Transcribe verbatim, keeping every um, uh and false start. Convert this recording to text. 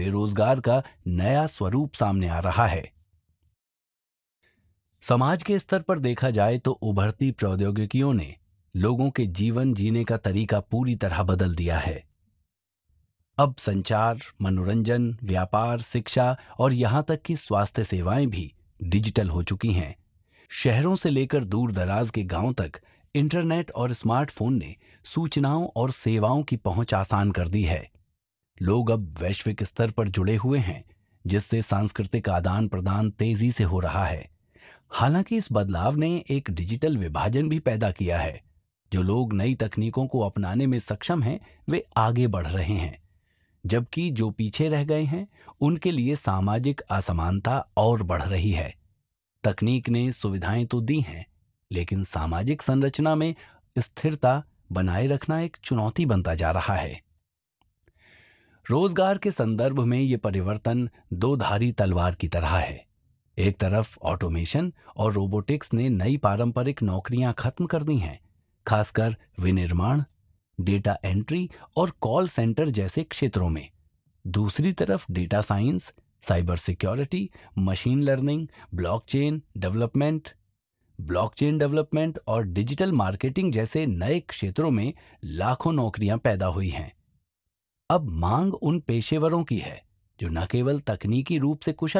बेरोजगार का नया स्वरूप सामने आ रहा है। समाज के स्तर पर देखा जाए तो उभरती प्रौद्योगिकियों ने लोगों के जीवन जीने का तरीका पूरी तरह बदल दिया है। अब संचार, मनोरंजन, व्यापार, शिक्षा और यहाँ तक कि स्वास्थ्य सेवाएं भी डिजिटल हो चुकी हैं। शहरों से लेकर दूर दराज के गांव तक इंटरनेट और स्मार्टफोन ने सूचनाओं और सेवाओं की पहुंच आसान कर दी है। लोग अब वैश्विक स्तर पर जुड़े हुए हैं, जिससे सांस्कृतिक आदान प्रदान तेजी से हो रहा है। हालांकि इस बदलाव ने एक डिजिटल विभाजन भी पैदा किया है। जो लोग नई तकनीकों को अपनाने में सक्षम हैं, वे आगे बढ़ रहे हैं, जबकि जो पीछे रह गए हैं, उनके लिए सामाजिक असमानता और बढ़ रही है। तकनीक ने सुविधाएं तो दी हैं, लेकिन सामाजिक संरचना में स्थिरता बनाए रखना एक चुनौती बनता जा रहा है। रोजगार के संदर्भ में ये परिवर्तन दो धारी तलवार की तरह है। एक तरफ ऑटोमेशन और रोबोटिक्स ने नई पारंपरिक नौकरियां खत्म कर दी हैं, खासकर विनिर्माण, डेटा एंट्री और कॉल सेंटर जैसे क्षेत्रों में। दूसरी तरफ data science, cyber security, machine learning, blockchain development blockchain development और डिजिटल मार्केटिंग जैसे नए क्षेत्रों में लाखों नौकरियां पैदा हुई हैं। अब मांग उन पेशेवरों की है जो न केवल तकनीकी रूप से कुशल